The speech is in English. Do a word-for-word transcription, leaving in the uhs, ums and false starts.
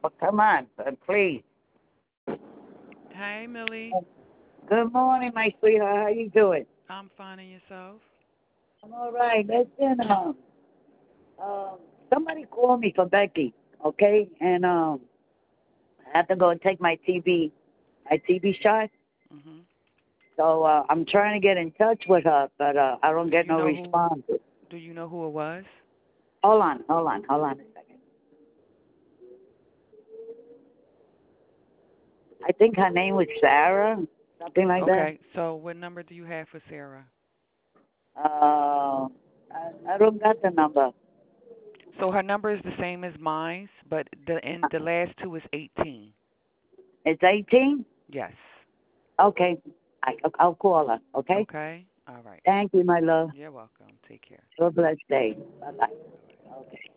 Well, come on, uh, please. Hey, Millie. Good morning, my sweetheart. How you doing? I'm finding yourself. I'm all right. Listen, um, um, somebody called me for Becky, okay? And um, I have to go and take my T B, my T B shot. Mhm. So uh, I'm trying to get in touch with her, but uh, I don't Do get you no know who? response. Do you know who it was? Hold on, hold on, hold on a second. I think her name was Sarah, something like that. Okay. So, what number do you have for Sarah? Uh, I, I don't got the number. So her number is the same as mine, but the and the last two is eighteen. It's eighteen? Yes. Okay. I, I'll call her, okay? Okay. All right. Thank you, my love. You're welcome. Take care. Have a blessed day. Bye-bye. Bye bye. Okay.